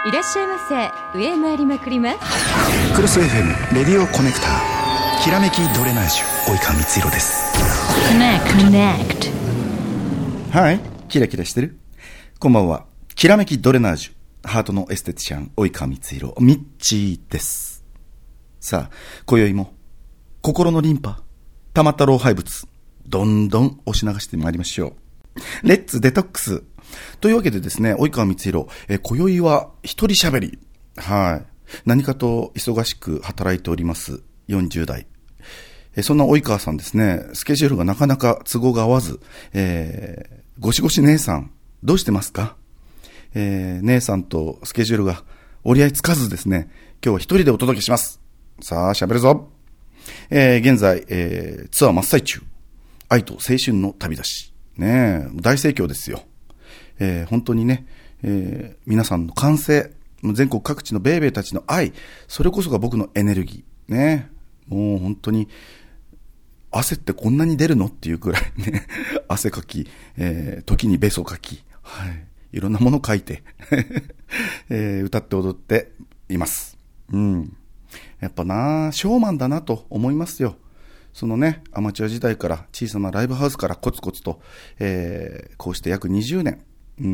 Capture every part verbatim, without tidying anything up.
いらっしゃいませ。上へ参りまくります。 クロス エフエム レディオコネクター、きらめきドレナージュ、及川光弘です。 コネクトコネクト。はい、キラキラしてる。こんばんは。きらめきドレナージュ、ハートのエステティシャン及川光弘、ミッチーです。さあ、今宵も心のリンパ溜まった老廃物どんどん押し流してまいりましょう。レッツデトックスというわけでですね、及川光弘、え今宵は一人喋り、はい、何かと忙しく働いておりますよんじゅう代。えそんな及川さんですね、スケジュールがなかなか都合が合わず、えー、ごしごし姉さんどうしてますか？えー、姉さんとスケジュールが折り合いつかずですね、今日は一人でお届けします。さあ喋るぞ。えー、現在、えー、ツアー真っ最中、愛と青春の旅立ちねえ、大盛況ですよ。えー、本当にね、えー、皆さんの歓声、全国各地のベイベーたちの愛、それこそが僕のエネルギーね。もう本当に汗ってこんなに出るのっていうくらいね汗かき、えー、時にベソかき、はい、いろんなもの書いて、えー、歌って踊っています。うん、やっぱなショーマンだなと思いますよ。そのね、アマチュア時代から小さなライブハウスからコツコツと、えー、こうして約にじゅうねん、うん、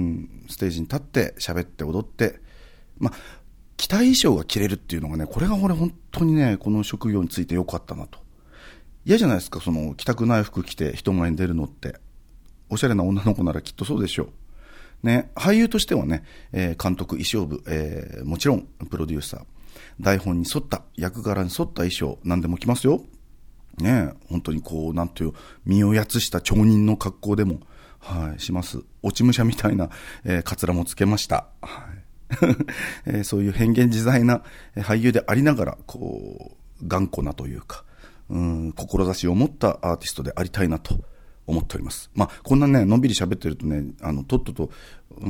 ステージに立って喋って踊って、まあ、着たい衣装が着れるっていうのがね、これが俺本当にね、この職業についてよかったなと。嫌じゃないですか、その着たくない服着て人前に出るのって。おしゃれな女の子ならきっとそうでしょう。ね、俳優としてはね、えー、監督、衣装部、えー、もちろんプロデューサー、台本に沿った役柄に沿った衣装、何でも着ますよ。ね、本当にこうなんていう身をやつした町人の格好でも、はい、します。落ち武者みたいな、えー、カツラもつけました。はいえー、そういう変幻自在な俳優でありながら、こう頑固なというか、うん、志を持ったアーティストでありたいなと思っております。まあこんなねのんびり喋ってるとね、あのとっとと、うん、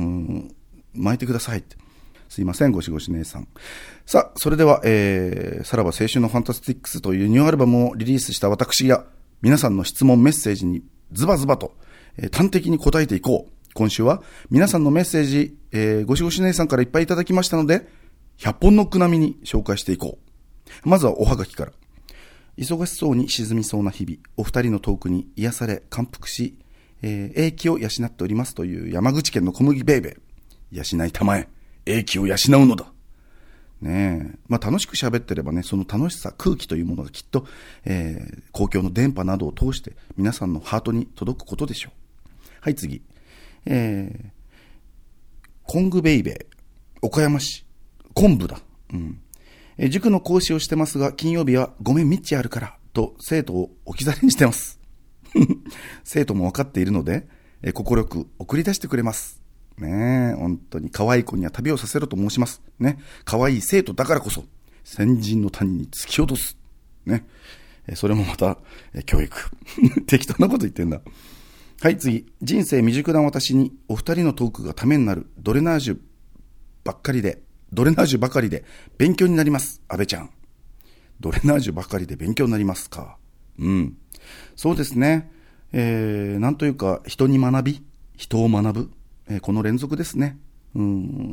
巻いてくださいって。すいません、ごしごし姉さん。さあ、それでは、えー、さらば青春のファンタスティックスというニューアルバムをリリースした私や皆さんの質問メッセージにズバズバと、えー、端的に答えていこう。今週は皆さんのメッセージ、えー、ごしごし姉さんからいっぱいいただきましたので、ひゃっぽんノック並みに紹介していこう。まずはおはがきから。忙しそうに沈みそうな日々、お二人のトークに癒され感服し、えー、英気を養っておりますという山口県の小麦ベイベー。養いたまえ、英気を養うのだ。ねえ、まあ楽しく喋ってればね、その楽しさ、空気というものがきっと、えー、公共の電波などを通して皆さんのハートに届くことでしょう。はい、次。えー、コングベイベー、岡山市、昆布だ。うん。えー、塾の講師をしてますが、金曜日はごめんみっちあるからと生徒を置き去りにしてます。生徒も分かっているので、えー、心よく送り出してくれます。ねえ、本当に可愛い子には旅をさせろと申します。ね、可愛い生徒だからこそ先人の谷に突き落とす。ね、えー、それもまた、えー、教育。適当なこと言ってんだ。はい、次。人生未熟な私にお二人のトークがためになるドレナージュばっかりで、ドレナージュばかりで勉強になります。安倍ちゃん。ドレナージュばかりで勉強になりますか。うん。そうですね。えー、なんというか、人に学び、人を学ぶ。えー、この連続ですね。うん、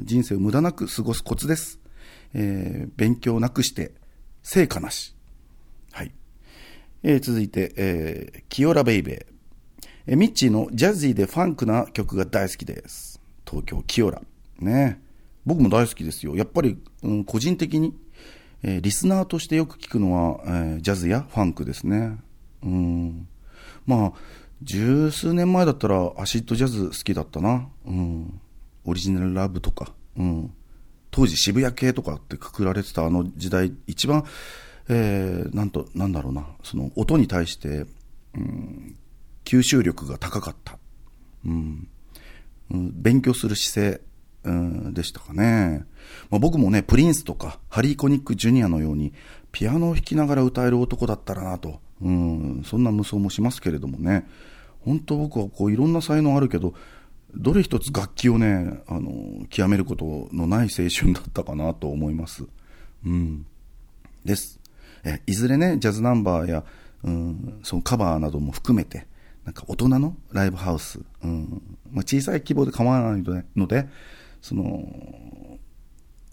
人生を無駄なく過ごすコツです。えー、勉強なくして成果なし。はい。えー、続いて、えー、キヨラベイベー。えミッチーのジャズィーでファンクな曲が大好きです。東京キヨラね、僕も大好きですよ。やっぱり、うん、個人的に、えー、リスナーとしてよく聞くのは、えー、ジャズやファンクですね。うん、まあ十数年前だったらアシッドジャズ好きだったな。うん、オリジナルラブとか、うん、当時渋谷系とかってくくられてたあの時代、一番、えー、なんとなんだろうな、その音に対して、うん、吸収力が高かった、うんうん、勉強する姿勢、うん、でしたかね。まあ、僕もねプリンスとかハリー・コニック・ジュニアのようにピアノを弾きながら歌える男だったらなと、うん、そんな無双もしますけれどもね。本当僕はこういろんな才能あるけど、どれ一つ楽器をね、あの極めることのない青春だったかなと思います、うん、です。えいずれねジャズナンバーや、うん、そのカバーなども含めてなんか大人のライブハウス、うんまあ、小さい規模で構わないので、その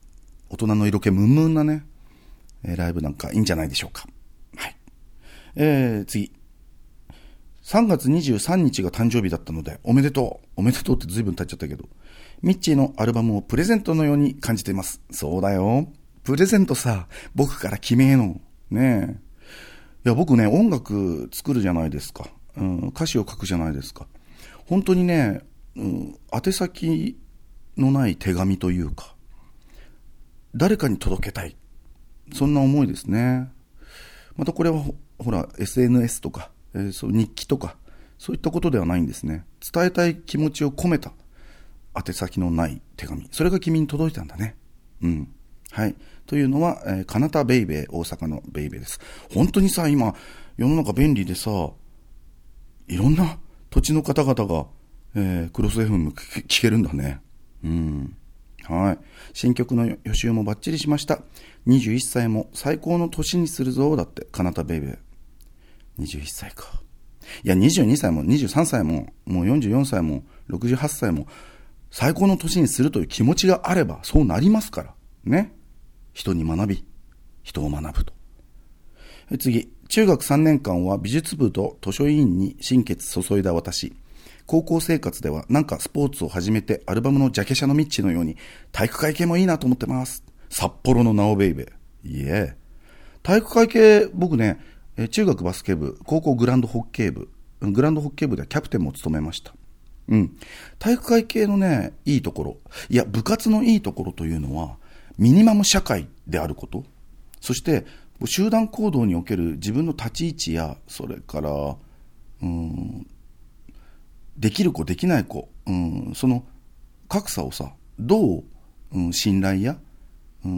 大人の色気ムンムンなね、えー、ライブなんかいいんじゃないでしょうか。はい。えー、次。さんがつにじゅうさんにちが誕生日だったので、おめでとう。おめでとうって随分経っちゃったけど、ミッチーのアルバムをプレゼントのように感じています。そうだよ。プレゼントさ、僕から決めの。ねえ。いや、僕ね、音楽作るじゃないですか。うん、歌詞を書くじゃないですか。本当にね、うん、宛先のない手紙というか、誰かに届けたい。そんな思いですね。またこれはほ、ほら、エスエヌエス とか、えー、そう日記とか、そういったことではないんですね。伝えたい気持ちを込めた宛先のない手紙。それが君に届いたんだね。うん。はい。というのは、えー、かなたベイベー、大阪のベイベーです。本当にさ、今、世の中便利でさ、いろんな土地の方々が、えー、クロス エフエム 聞けるんだね。うん。はい。新曲の予習もバッチリしました。にじゅういっさいも最高の年にするぞ、だって、かなたベイベー。にじゅういっさいか。いや、にじゅうにさいもにじゅうさんさいも、もうよんじゅうよんさいもろくじゅうはっさいも、最高の年にするという気持ちがあれば、そうなりますから。ね。人に学び、人を学ぶと。え次、中学さんねんかんは美術部と図書委員に心血注いだ私。高校生活ではなんかスポーツを始めてアルバムのジャケ写のミッチのように体育会系もいいなと思ってます。札幌のナオベイベー。いえ。体育会系、僕ね、中学バスケ部、高校グランドホッケー部、グランドホッケー部ではキャプテンも務めました。うん。体育会系のね、いいところ。いや、部活のいいところというのは、ミニマム社会であること。そして、集団行動における自分の立ち位置や、それから、うーん、できる子、できない子、うん、その格差をさ、どう、うん、信頼や、うん、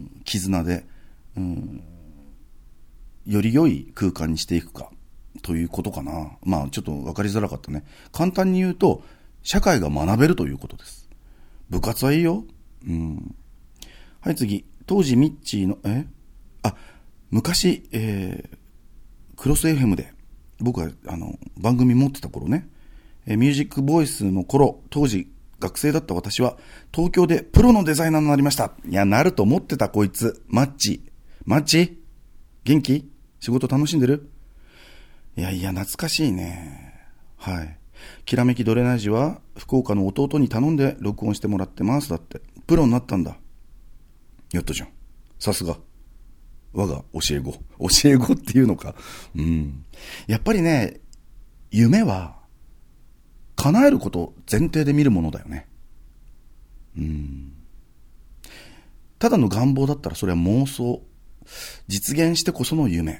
絆で、うん、より良い空間にしていくか、ということかな。まあ、ちょっと分かりづらかったね。簡単に言うと、社会が学べるということです。部活はいいよ。うん。はい、次。当時、ミッチーの、えあ、昔、えー、クロス エフエム で、僕は、あの、番組持ってた頃ね、ミュージックボイスの頃、当時学生だった私は東京でプロのデザイナーになりました。いや、なると思ってたこいつ。マッチ。マッチ元気？仕事楽しんでる？いやいや、懐かしいね。はい。きらめきドレナージは福岡の弟に頼んで録音してもらってます。だって。プロになったんだ。やったじゃん。さすが。我が教え子。教え子っていうのか。うん。やっぱりね、夢は、叶えることを前提で見るものだよね。うーん。ただの願望だったらそれは妄想。実現してこその夢。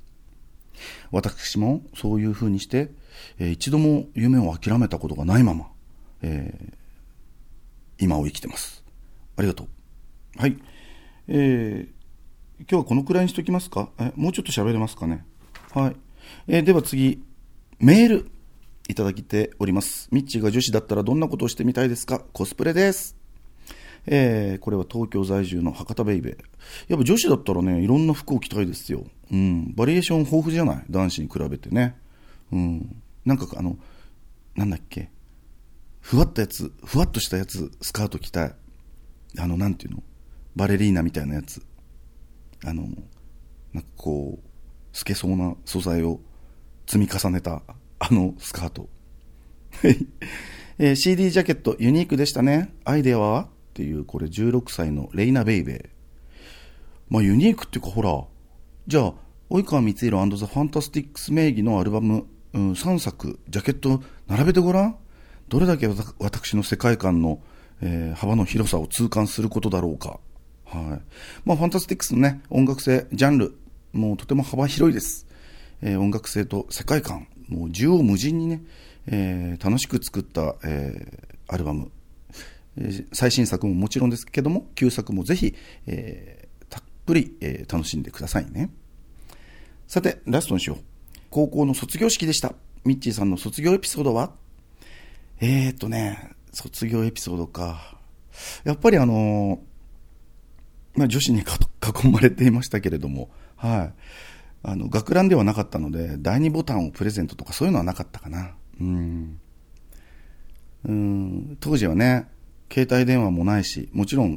私もそういう風にして、えー、一度も夢を諦めたことがないまま、えー、今を生きてます。ありがとう。はい。えー、今日はこのくらいにしときますか？え、もうちょっと喋れますかね？はい。えー、では次、メール。いただきております。ミッチーが女子だったらどんなことをしてみたいですか？コスプレです。えー、これは東京在住の博多ベイベー。やっぱ女子だったらね、いろんな服を着たいですよ。うん。バリエーション豊富じゃない？男子に比べてね。うん。なんかあの、なんだっけ。ふわったやつ、ふわっとしたやつ、スカート着たい。あの、なんていうの？バレリーナみたいなやつ。あの、なんかこう、透けそうな素材を積み重ねた、あのスカート、えー、シーディー ジャケットユニークでしたね。アイデアはっていう、これじゅうろくさいのレイナベイベー。まあユニークっていうか、ほら、じゃあ及川光弘&ザ・ファンタスティックス名義のアルバム、うん、さんさくジャケット並べてごらん。どれだけ私の世界観の、えー、幅の広さを痛感することだろうか。はい。まあファンタスティックスのね、音楽性ジャンルもうとても幅広いです。えー、音楽性と世界観、もう縦横無尽にね、えー、楽しく作った、えー、アルバム、えー、最新作ももちろんですけども、旧作もぜひ、えー、たっぷり、えー、楽しんでくださいね。さて、ラストにしよう。高校の卒業式でした。ミッチーさんの卒業エピソードは？えーっとね、卒業エピソードか。やっぱりあのー、まあ、女子に囲まれていましたけれども、はい。あの学ランではなかったのでだいにボタンをプレゼントとかそういうのはなかったかな。うーんうーん当時はね、携帯電話もないし、もちろん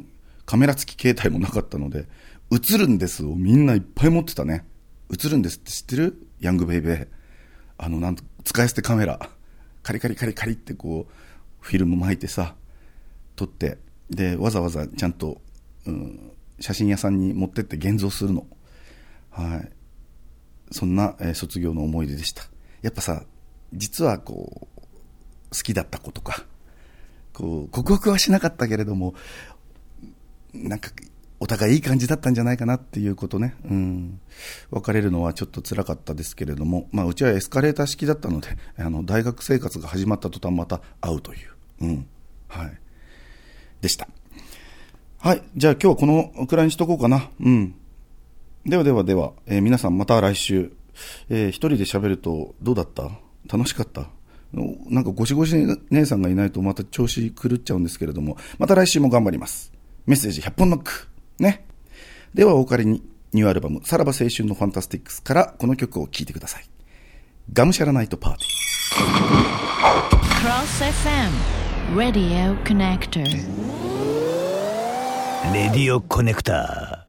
カメラ付き携帯もなかったので、映るんですをみんないっぱい持ってたね。映るんですって知ってる？ヤングベイベー。あの、なんと、使い捨てカメラ。カリカリカリカリってこう、フィルム巻いてさ、撮って、で、わざわざちゃんと、うん、写真屋さんに持ってって現像するの。はい。そんな、えー、卒業の思い出でした。やっぱさ、実はこう、好きだった子とか、こう、告白はしなかったけれども、なんか、お互いいい感じだったんじゃないかなっていうことね。うん。別れるのはちょっと辛かったですけれども、まあ、うちはエスカレーター式だったので、あの、大学生活が始まった途端また会うという。うん。はい。でした。はい。じゃあ今日はこのくらいにしとこうかな。うん。ではではでは、えー、皆さんまた来週。えー、一人で喋るとどうだった？楽しかった？なんかゴシゴシ姉さんがいないとまた調子狂っちゃうんですけれども、また来週も頑張ります。メッセージひゃっぽんノック。ね。ではお借りにニューアルバムさらば青春のファンタスティックスからこの曲を聴いてください。ガムシャラナイトパーティー。 Cross エフエム Radio Connector。 レディオコネクター。